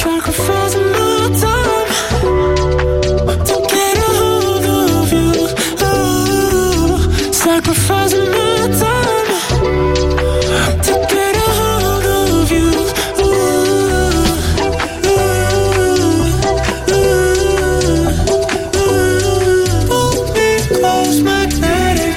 S6: Sacrificing my time to get a hold of you. Ooh, sacrificing my time to get a hold of you. Ooh, ooh, ooh, ooh. Pull me close, magnetic.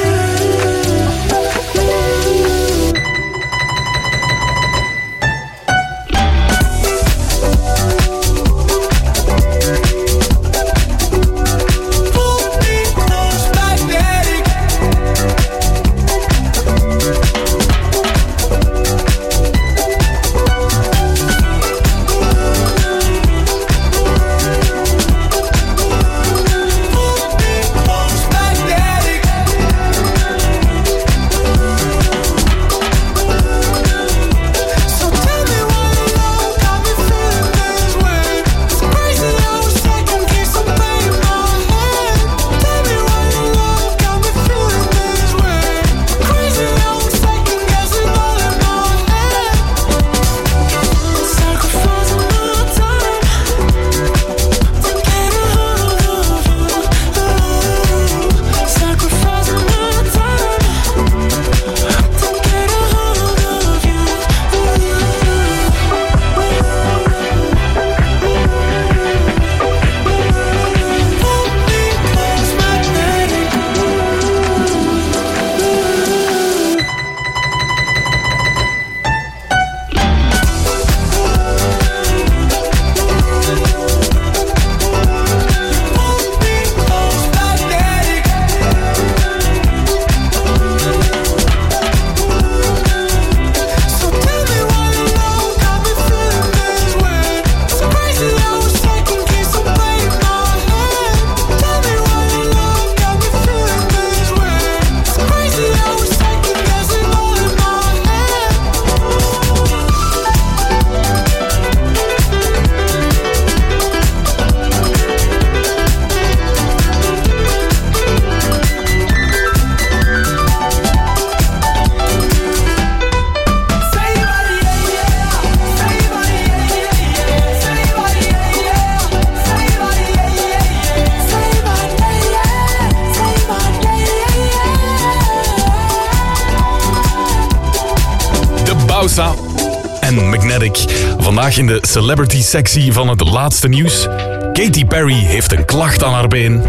S1: En Magnetic. Vandaag in de celebrity-sectie van het laatste nieuws. Katy Perry heeft een klacht aan haar been.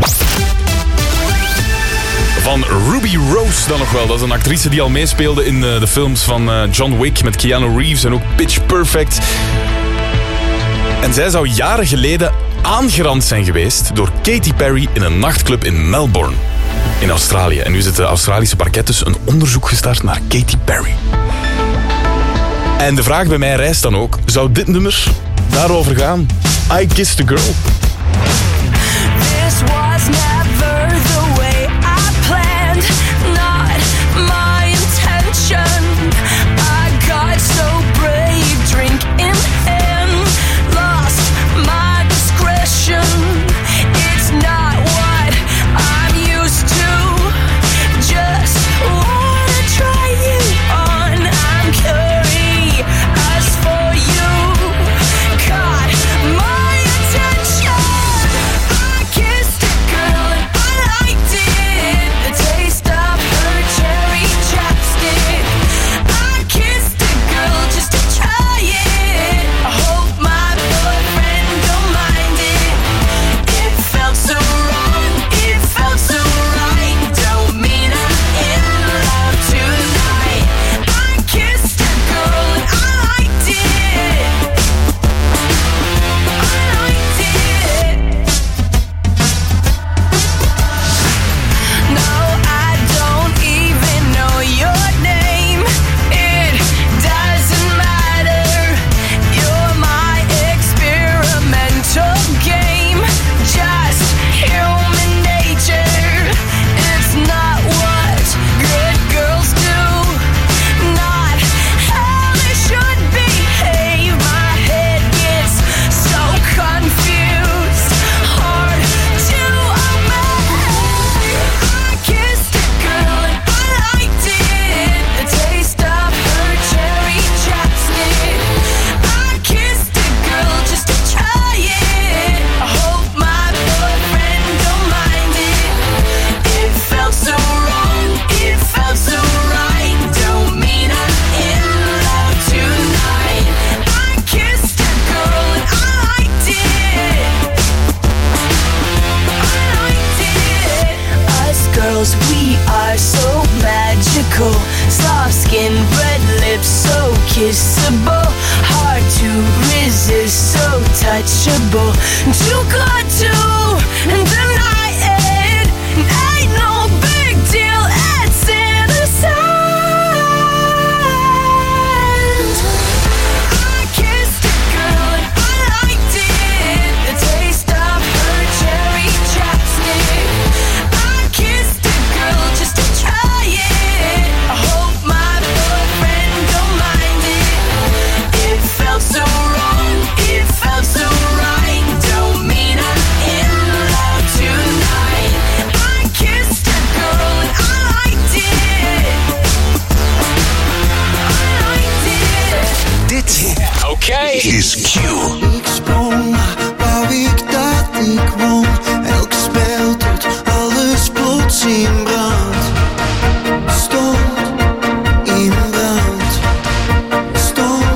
S1: Van Ruby Rose dan nog wel. Dat is een actrice die al meespeelde in de, de films van uh, John Wick met Keanu Reeves en ook Pitch Perfect. En zij zou jaren geleden aangerand zijn geweest door Katy Perry in een nachtclub in Melbourne, in Australië. En nu is het Australische parket dus een onderzoek gestart naar Katy Perry. En de vraag bij mij rijst dan ook, zou dit nummer daarover gaan? I Kissed a Girl.
S6: This was never the way I planned, not my intention. I got so brave, drink in hand, lost my discretion. It's not what I'm used to, just wanna try you on. I'm curious as for you, caught my attention. physical. Soft skin, red lips, so kissable. Hard to resist, so touchable. Too good to deny it. Ain't no big deal, it's in the sand. I kissed a girl and I liked it. The taste of her cherry chapstick. I kissed a girl just to try it. I hope my boyfriend don't mind it. It felt so wrong, it felt so right. Don't mean I'm in love tonight. I kissed a girl and I liked it. I liked it.
S7: Dit okay. is Q.
S18: Ik sprong maar wou ik dat ik won. Elk spel tot alles plots in brand stond. In brand stond.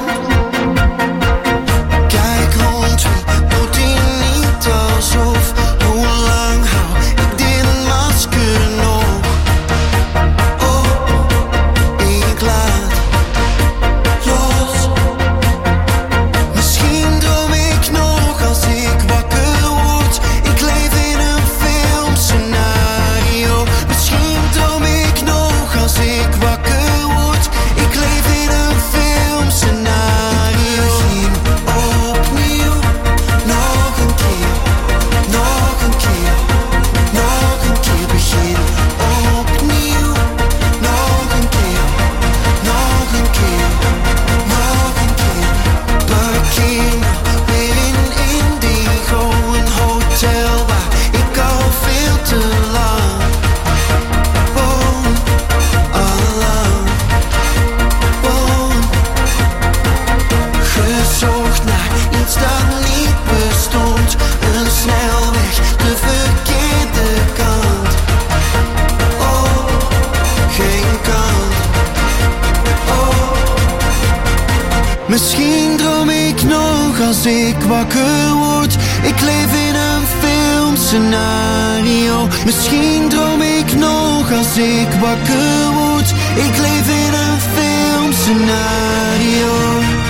S18: Kijk rond me, doet hij niet alsof. Hoe lang hou ik dit masker nog? Oh, ik laat los. Misschien droom ik nog als ik wakker word. Ik leef in een filmscenario. Misschien droom ik nog als ik wakker word. Ik leef in een filmscenario. Misschien opnieuw, nog een keer, nog een keer, nog een keer. Begin opnieuw, nog een keer, nog een keer, nog een keer. Parkeer me weer in Indigo, een hotel waar ik al veel te lang woon, allang woon. Gezocht naar iets dat niet bestond, een snelweg, de verkeerde kant. Oh, geen kant. Oh, misschien droom ik nog als ik wakker word. Ik leef in een filmscenario. Misschien droom ik nog als ik wakker word. Ik leef in een filmscenario.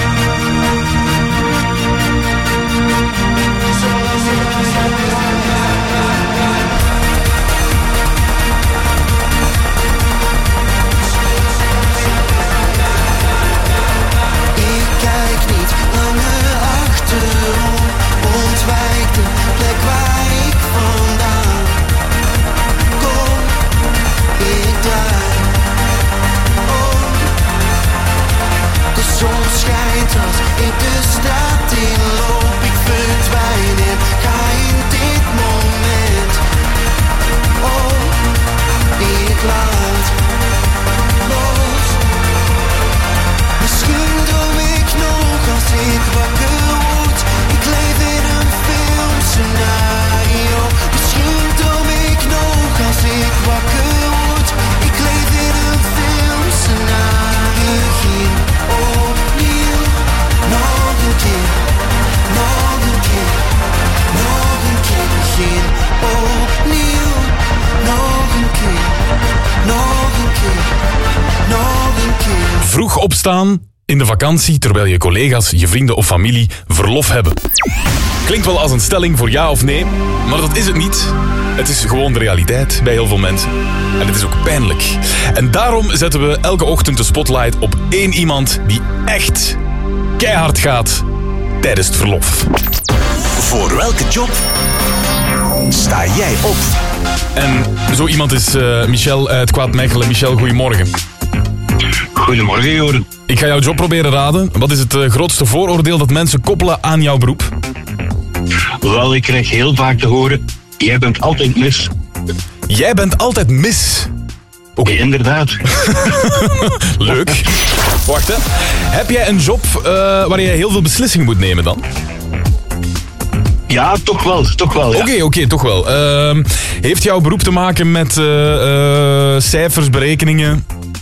S18: Ik kijk niet langer achterom. Ontwijk de plek waar ik vandaan kom. Ik draai om. De zon schijnt als ik de straat inloop. Ik verdwijn en ga in dit moment. Oh, ik laat los. Misschien droom ik nog als ik wakker word. Ik leef in een filmscenario. Misschien droom ik nog als ik wakker word. Ik leef in een filmscenario. Begin opnieuw, nog een keer, nog een keer, nog een keer. Begin opnieuw, nog een keer, nog een keer, nog een keer.
S1: Vroeg opstaan in de vakantie terwijl je collega's, je vrienden of familie verlof hebben. Klinkt wel als een stelling voor ja of nee, maar dat is het niet. Het is gewoon de realiteit bij heel veel mensen. En het is ook pijnlijk. En daarom zetten we elke ochtend de spotlight op één iemand die echt keihard gaat tijdens het verlof.
S7: Voor welke job sta jij op?
S1: En zo iemand is uh, Michel uit Kwaadmechelen. Michel, goedemorgen.
S19: Goedemorgen, Joren.
S1: Ik ga jouw job proberen raden. Wat is het uh, grootste vooroordeel dat mensen koppelen aan jouw beroep?
S19: Wel, ik krijg heel vaak te horen, jij bent altijd mis.
S1: Jij bent altijd mis?
S19: Oké, okay. Inderdaad.
S1: Leuk. Wacht, hè. Heb jij een job uh, waar je heel veel beslissingen moet nemen dan?
S19: Ja, toch wel. Toch wel, ja.
S1: Oké, okay, okay, toch wel. Uh, heeft jouw beroep te maken met uh, uh, cijfers, berekeningen?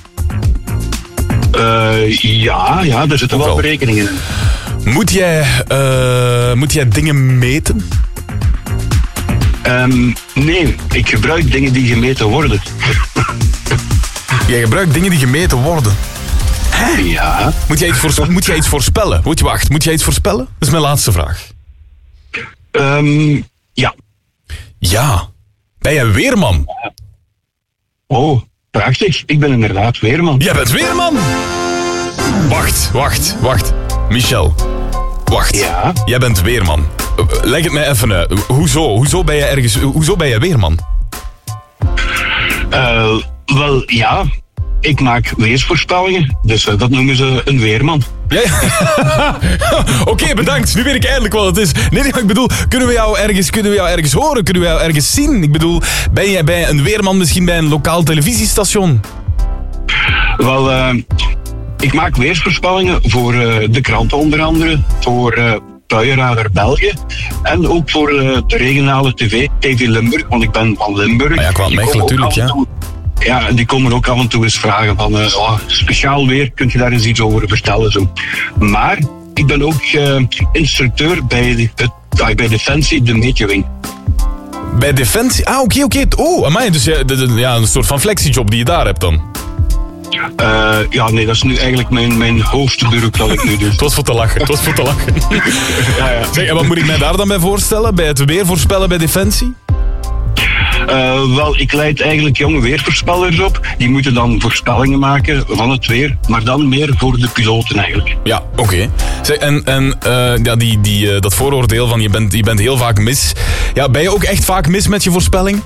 S19: Uh, ja, ja, er zitten wel, wel berekeningen in.
S1: Moet jij, uh, moet jij dingen meten?
S19: Um, nee, ik gebruik dingen die gemeten worden.
S1: Jij gebruikt dingen die gemeten worden. Hè?
S19: Ja.
S1: Moet jij iets, voors- moet jij iets voorspellen? Moet je wacht, moet jij iets voorspellen? Dat is mijn laatste vraag.
S19: Um, ja.
S1: Ja. Ben jij weerman?
S19: Oh, prachtig. Ik ben inderdaad weerman.
S1: Jij bent weerman? Wacht, wacht, wacht. Michel. Wacht.
S19: Ja?
S1: Jij bent weerman. Leg het mij even uit. Hoezo? Hoezo ben jij ergens... Hoezo ben jij weerman?
S19: Uh, wel, ja. Ik maak weersvoorspellingen. Dus uh, dat noemen ze een weerman.
S1: Ja, ja. Oké, okay, bedankt. Nu weet ik eindelijk wat het is. Nee, nee, maar ik bedoel, kunnen we jou ergens, kunnen we jou ergens horen? Kunnen we jou ergens zien? Ik bedoel, ben jij bij een weerman misschien bij een lokaal televisiestation?
S19: Wel, uh, ik maak weersvoorspellingen voor uh, de kranten onder andere. Voor... Uh, Buienradar België. En ook voor uh, de regionale tv, T V Limburg, want ik ben van Limburg.
S1: Ah ja, qua Mechelen natuurlijk, ja.
S19: Toe, ja, en die komen ook af en toe eens vragen van, uh, oh, speciaal weer, kunt je daar eens iets over vertellen? Zo. Maar ik ben ook uh, instructeur bij, de, uh, bij Defensie, de Meetjewing.
S1: Bij Defensie? Ah, oké, okay, oké. Okay. Oh, amai, dus ja, de, de, ja, een soort van flexiejob die je daar hebt dan.
S19: Uh, ja, nee, dat is nu eigenlijk mijn, mijn hoogste beroep dat ik nu doe.
S1: Het was voor te lachen, het was voor te lachen. ja, ja. Zeg, en wat moet ik mij daar dan bij voorstellen? Bij het weer voorspellen bij Defensie?
S19: Uh, wel, ik leid eigenlijk jonge weervoorspellers op. Die moeten dan voorspellingen maken van het weer, maar dan meer voor de piloten eigenlijk.
S1: Ja, oké. Okay. En, en uh, ja, die, die, uh, dat vooroordeel van je bent, je bent heel vaak mis. Ja, ben je ook echt vaak mis met je voorspelling?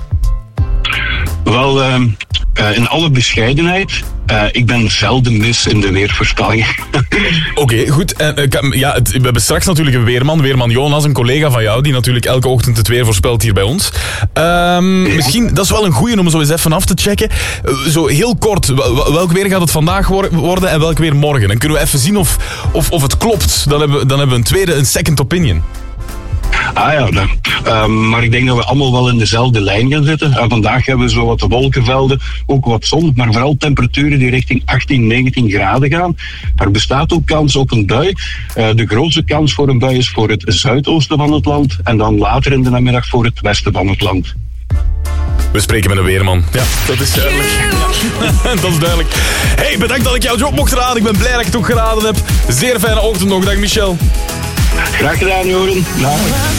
S19: Wel, uh, uh, in alle bescheidenheid, uh, ik ben zelden mis in de weervoorspellingen.
S1: Oké, okay, goed. Uh, ja, het, we hebben straks natuurlijk een weerman, weerman Jonas, een collega van jou, die natuurlijk elke ochtend het weer voorspelt hier bij ons. Um, ja. Misschien, dat is wel een goeie om zo eens even af te checken. Uh, zo heel kort, welk weer gaat het vandaag worden en welk weer morgen? Dan kunnen we even zien of, of, of het klopt. Dan hebben, we, dan hebben we een tweede, een second opinion.
S19: Ah ja, dan. Um, maar ik denk dat we allemaal wel in dezelfde lijn gaan zitten. En vandaag hebben we zo wat wolkenvelden, ook wat zon, maar vooral temperaturen die richting achttien, negentien graden gaan. Er bestaat ook kans op een bui. Uh, de grootste kans voor een bui is voor het zuidoosten van het land en dan later in de namiddag voor het westen van het land.
S1: We spreken met een weerman. Ja, dat is duidelijk. Ja. Dat is duidelijk. Hey, bedankt dat ik jouw job mocht raden. Ik ben blij dat ik het ook geraden heb. Zeer fijne ochtend nog. Dag Michel.
S19: Graag gedaan, Joren. Nou.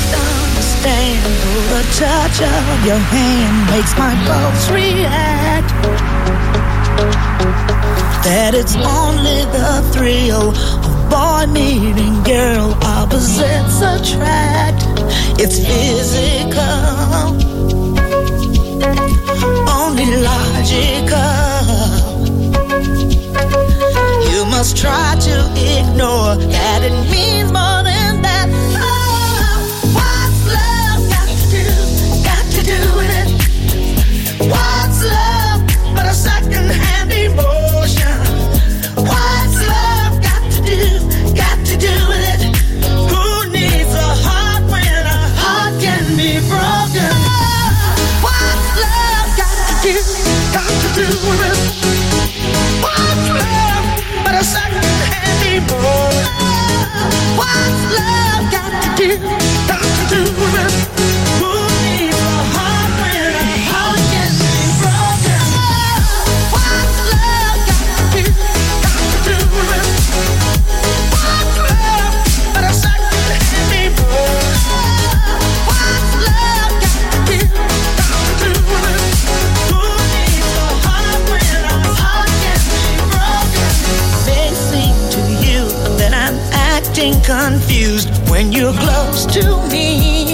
S18: The touch of your hand makes my pulse react. That it's only the thrill of boy meeting girl, opposites attract. It's physical, only logical. You must try to ignore that it means more than that. What's love but a second-hand emotion? What's love got to do, got to do with it? Who needs a heart when a heart can be broken? What's love got to do, got to do with it? What's love but a second-hand emotion? What's love got to do, got to do with it? Who needs a heart when a heart can be broken? What's love got to do, got to do with it? What's love but a second-hand emotion? What's love got to do, got to do with it? Who needs a heart when a heart can be broken? It may seem to you that I'm acting confused when you're close to me.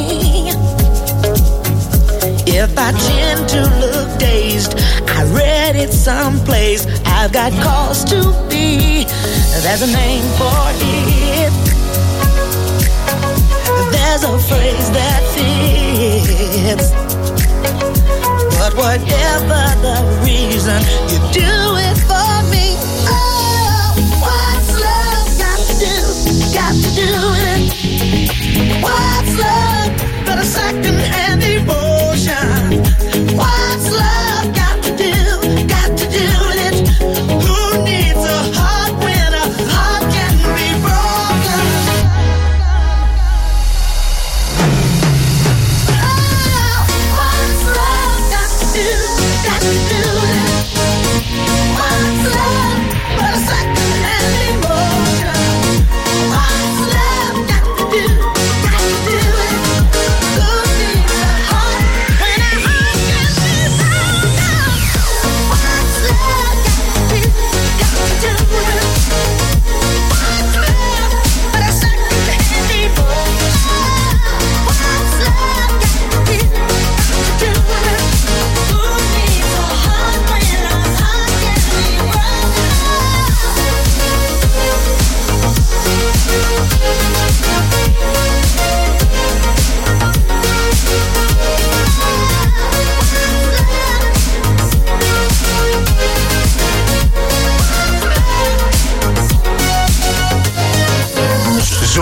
S18: If I tend to look dazed, I read it someplace. I've got cause to be. There's a name for it. There's a phrase that fits. But whatever the reason, you do it for me. Oh, what's love got to do, got to do with it? What's love but a second-hand emotion? What's love got to do, got to do with it? Who needs a heart when a heart can be broken? Oh, what's love got to do, got to do with it?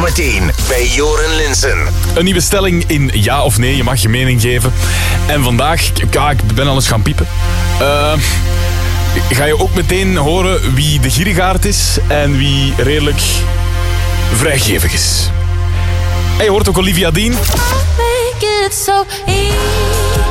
S7: Zometeen bij Joren Linsen.
S1: Een nieuwe stelling in ja of nee. Je mag je mening geven. En vandaag, ja, ik ben al eens gaan piepen. Uh, ga je ook meteen horen wie de gierigaard is en wie redelijk vrijgevig is. En je hoort ook Olivia Dean.
S5: Make it so easy.